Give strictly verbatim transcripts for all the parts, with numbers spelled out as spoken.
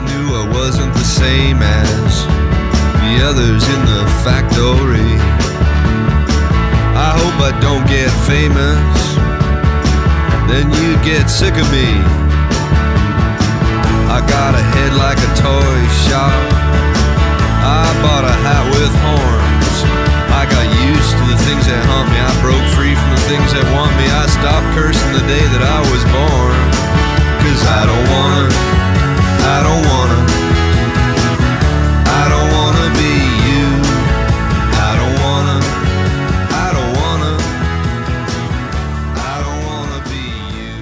knew I wasn't the same as the others in the factory. I hope I don't get famous, then you'd get sick of me. I got a head like a toy shop, I bought a hat with horns. I got used to the things that haunt me, I broke free from the things that want me. I stopped cursing the day that I was born, 'cause I don't wanna, I don't wanna, I don't wanna be you. I don't wanna, I don't wanna, I don't wanna be you.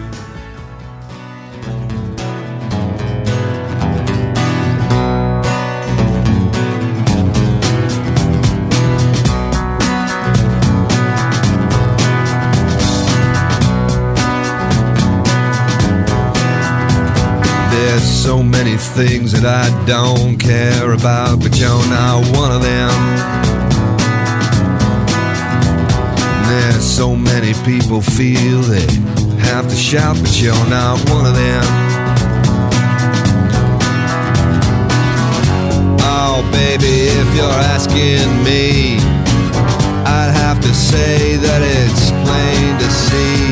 There's so many things that I don't care about, but you're not one of them. There's so many people feel they have to shout, but you're not one of them. Oh baby, if you're asking me, I'd have to say that it's plain to see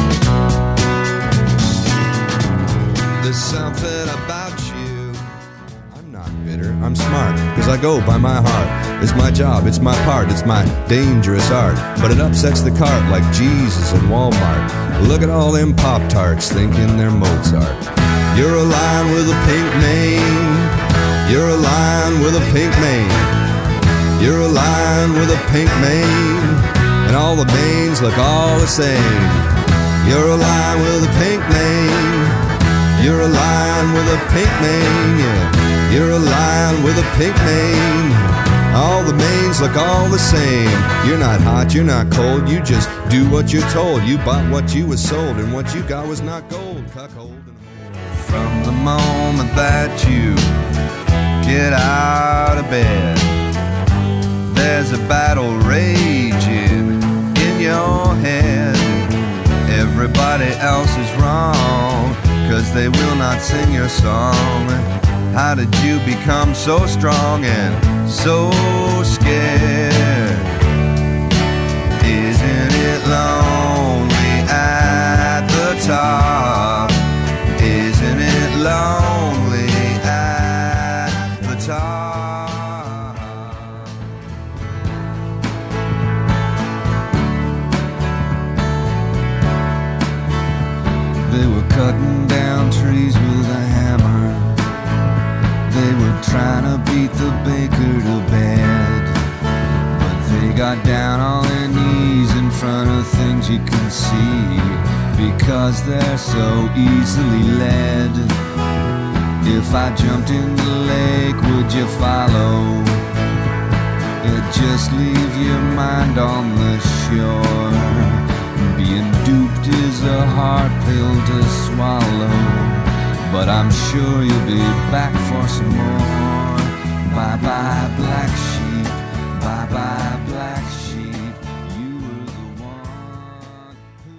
there's something about you. I'm not bitter, I'm smart, 'cause I go by my heart. It's my job, it's my part, it's my dangerous art. But it upsets the cart like Jesus in Walmart. Look at all them Pop-Tarts thinking they're Mozart. You're a lion with a pink mane, you're a lion with a pink mane, you're a lion with a pink mane, and all the manes look all the same. You're a lion with a pink mane, you're a lion with a pink mane, yeah. You're a lion with a pink mane. All the manes look all the same. You're not hot, you're not cold, you just do what you're told. You bought what you was sold, and what you got was not gold. Cuckold. From the moment that you get out of bed, there's a battle raging in your head. Everybody else is wrong, 'cause they will not sing your song. How did you become so strong and so scared? Isn't it lonely at the top? Isn't it lonely at the top? They were cutting down trees with a hammer. They were trying to beat the baker to bed, but they got down on their knees in front of things you can see, because they're so easily led. If I jumped in the lake, would you follow? It'd just leave your mind on the shore. Being duped is a hard pill to swallow, but I'm sure you'll be back for some more. Bye-bye, black sheep. Bye-bye, black sheep. You were the one who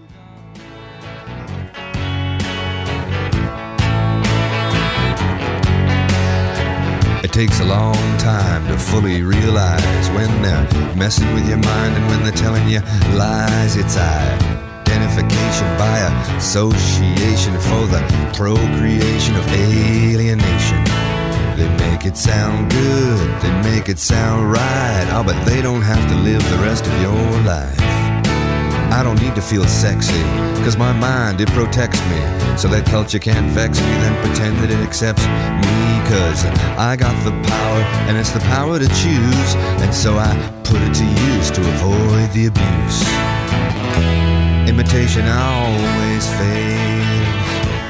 got... It takes a long time to fully realize when they're messing with your mind and when they're telling you lies. It's identification by association for the procreation of alienation. They make it sound good, they make it sound right. Oh, but they don't have to live the rest of your life. I don't need to feel sexy, 'cause my mind, it protects me. So that culture can't vex me, then pretend that it accepts me. 'Cause I got the power, and it's the power to choose. And so I put it to use to avoid the abuse. Imitation always fails.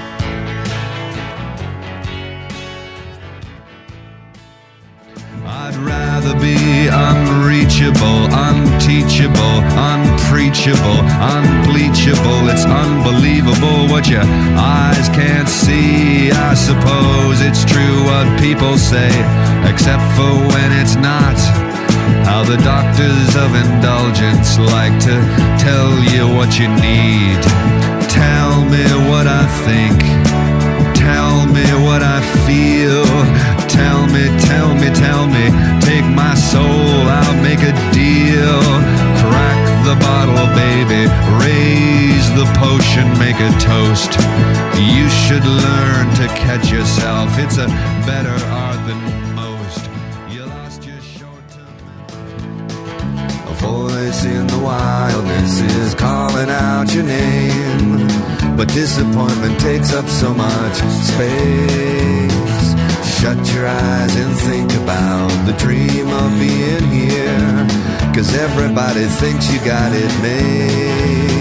I'd rather be unreachable, unteachable, unpreachable, unbleachable. It's unbelievable what your eyes can't see. I suppose it's true what people say, except for when it's not. How the doctors of indulgence like to tell you what you need. Tell me what I think, tell me what I feel. like a toast. You should learn to catch yourself. It's a better art than most. You lost your short-term. A voice in the wildness is calling out your name, but disappointment takes up so much space. Shut your eyes and think about the dream of being here, 'cause everybody thinks you got it made.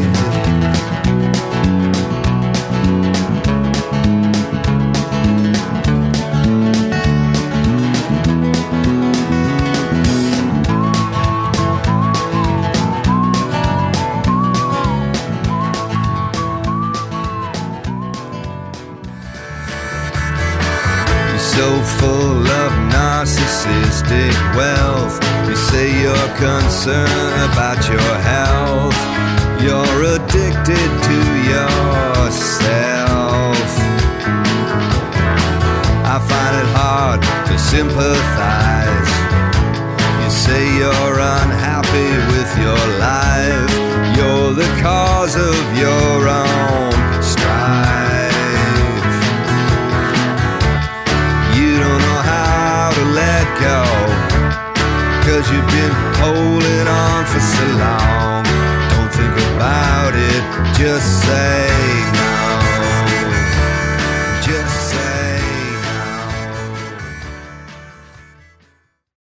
So full of narcissistic wealth, you say you're concerned about your health. You're addicted to yourself. I find it hard to sympathize. You say you're unhappy with your life. You're the cause of your own strife. Let go, 'cause you've been holding on for so long. Don't think about it, just